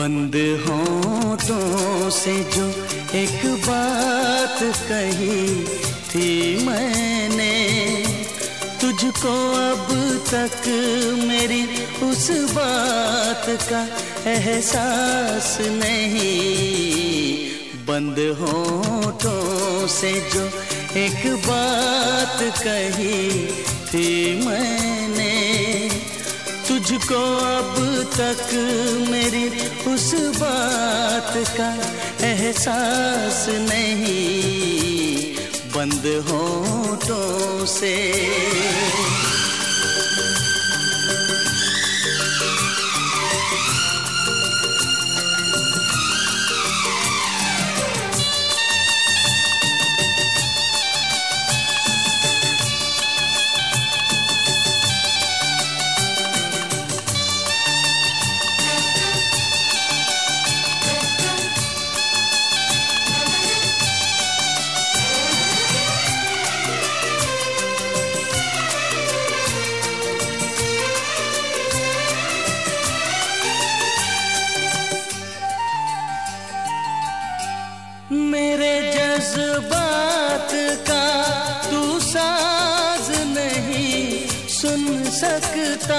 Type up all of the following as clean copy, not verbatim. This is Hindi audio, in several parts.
बंद होठों से जो एक बात कही थी मैंने, तुझको अब तक मेरी उस बात का एहसास नहीं। बंद होठों से जो एक बात कही थी मैंने, तुझको अब तक मेरी उस बात का एहसास नहीं। बंद होठों से मेरे जज्बात का तू साज नहीं सुन सकता।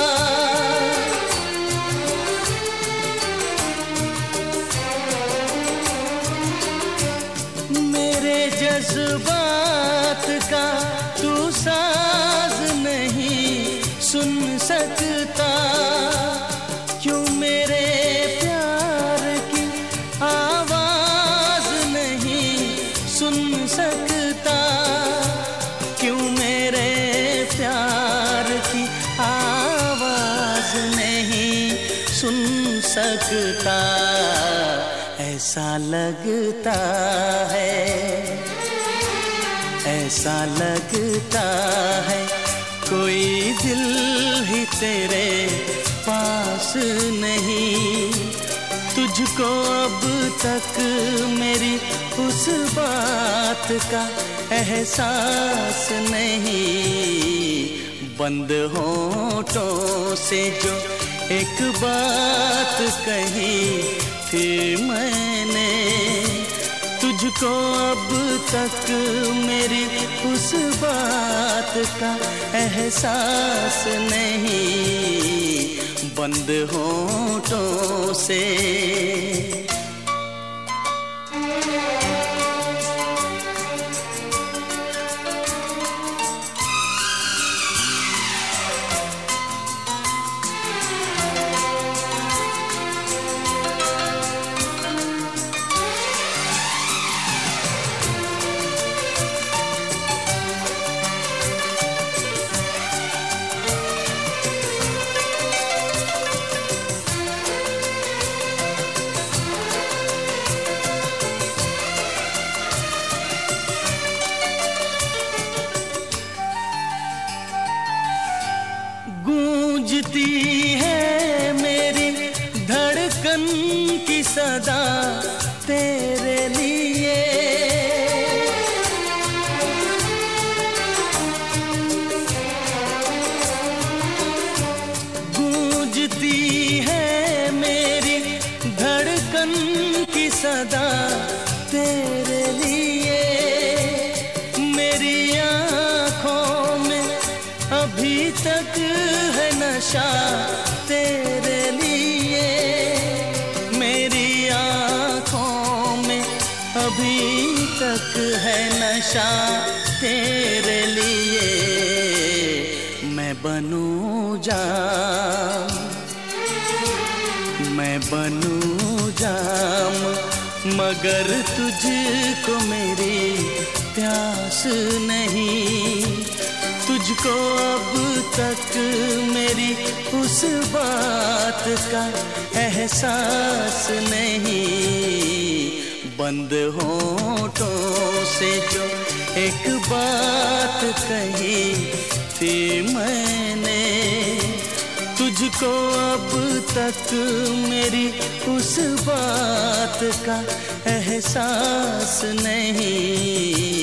मेरे जज्बात का तू साज नहीं सुन सकता। क्यों मेरे प्यार की आवाज सुन सकता। क्यों मेरे प्यार की आवाज नहीं सुन सकता। ऐसा लगता है, ऐसा लगता है कोई दिल ही तेरे पास नहीं। तुझको अब तक मेरी उस बात का एहसास नहीं। बंद होठों से जो एक बात कही थी मैंने, तुझको अब तक मेरी उस बात का एहसास नहीं। बंद होठों से गूंजती है मेरी धड़कन की सदा तेरे लिए। गूंजती है मेरी धड़कन की सदा तेरे लिए। मेरी आँखों में अभी तक है नशा तेरे लिए। मेरी आँखों में अभी तक है नशा तेरे लिए। मैं बनूं जाम, मैं बनूं जाम, मगर तुझको मेरी प्यास नहीं। तुझको अब तक मेरी उस बात का एहसास नहीं। बंद होठों से जो एक बात कही थी मैंने, तुझको अब तक मेरी उस बात का एहसास नहीं।